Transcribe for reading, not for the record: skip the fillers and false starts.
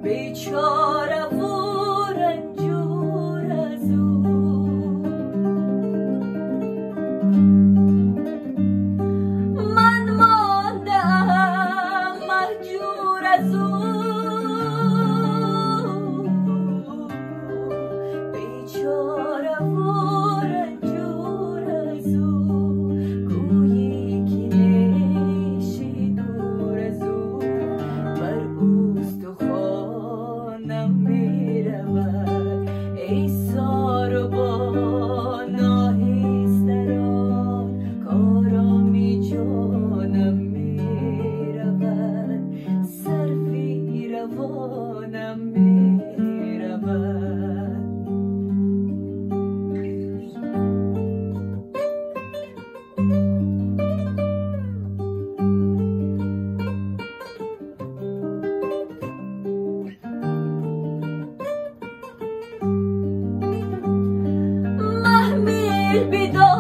بیچاره و رنجور از او من ماندم مهجور از او بیچاره و رنجور از او گویی که نیشی دور از او بر استخوانم می رود ای ساربان آهستران کآرامی جانم می رود سروی روانم می رود محمیل بیدار